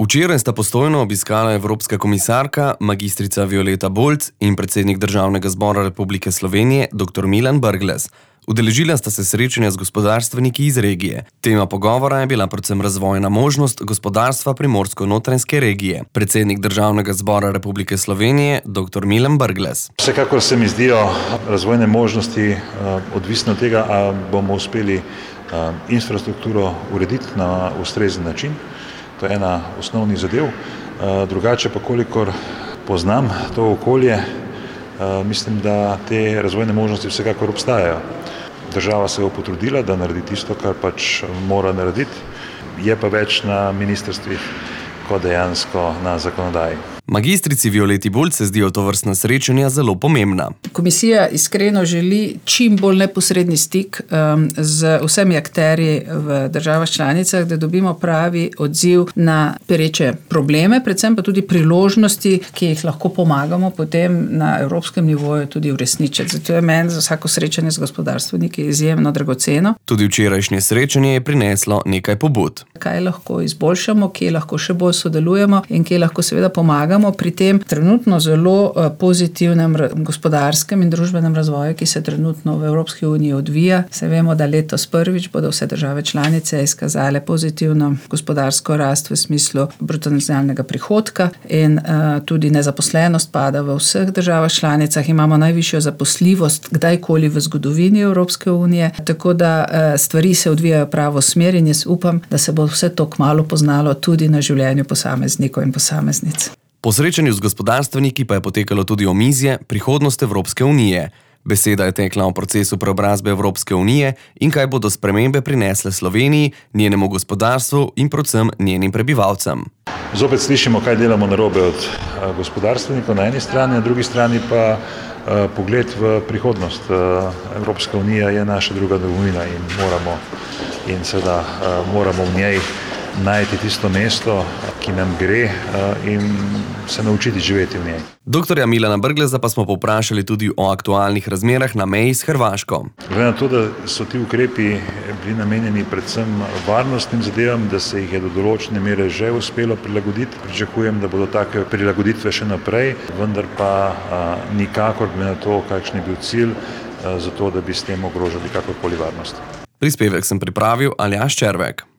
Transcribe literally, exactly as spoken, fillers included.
Včeraj sta Postojno obiskala evropska komisarka, magistrica Violeta Bulc in predsednik Državnega zbora Republike Slovenije, doktor Milan Brglez. Udeležila sta se srečanja z gospodarstveniki iz regije. Tema pogovora je bila predvsem razvojna možnost gospodarstva Primorsko-notranjske regije. Predsednik Državnega zbora Republike Slovenije, doktor Milan Brglez. Vsekakor se mi zdijo razvojne možnosti odvisne od tega, ali bomo uspeli infrastrukturo urediti na ustrezen način. To je ena osnovnih zadev. Drugače pa, kolikor poznam to okolje, mislim, da te razvojne možnosti vsekakor obstajajo. Država se bo potrudila, da naredi tisto, kar pač mora narediti, je pa več na ministrstvih kot dejansko na zakonodaji. Magistrici Violeti Bulc se zdijo tovrstna srečanja zelo pomembna. Komisija iskreno želi čim bolj neposredni stik um, z vsemi akterji v državah članicah, da dobimo pravi odziv na pereče probleme, predvsem pa tudi priložnosti, ki jih lahko pomagamo potem na evropskem nivoju tudi uresničiti. Zato je meni za vsako srečanje z gospodarstveniki izjemno dragoceno. Tudi včerajšnje srečanje je prineslo nekaj pobud. Kaj lahko izboljšamo, kje lahko še bolj sodelujemo in kje lahko seveda pomagamo pri tem trenutno zelo pozitivnem gospodarskem in družbenem razvoju, ki se trenutno v Evropski uniji odvija. Se vemo, da letos prvič bodo vse države članice izkazale pozitivno gospodarsko rast v smislu bruto nacionalnega prihodka in uh, tudi nezaposlenost pada v vseh državah članicah. Imamo najvišjo zaposljivost kdajkoli v zgodovini Evropske unije, tako da uh, stvari se odvijajo pravo smer in jaz upam, da se bo vse to kmalu poznalo tudi na življenju posameznikov in posameznic. Po srečanju z gospodarstveniki pa je potekalo tudi omizje prihodnost Evropske unije. Beseda je tekla o procesu preobrazbe Evropske unije in kaj bodo spremembe prinesle Sloveniji, njenemu gospodarstvu in predvsem njenim prebivalcem. Zopet slišimo, kaj delamo narobe od gospodarstvenikov na eni strani, na drugi strani pa pogled v prihodnost. Evropska unija je naša druga domovina in moramo, in seveda moramo v njej najti tisto mesto, ki nam gre in se naučiti živeti v njej. Doktorja Milana Brgleza pa smo povprašali tudi o aktualnih razmerah na meji s Hrvaško. Glede na to, da so ti ukrepi bili namenjeni predvsem varnostnim zadevam, da se jih je do določene mere že uspelo prilagoditi. Pričakujem, da bodo take prilagoditve še naprej, vendar pa a, nikakor glede na to, kakšen je bil cilj, a, za to, da bi s tem ogrožali kakorkoli varnost. Prispevek sem pripravil Aljaž Červek.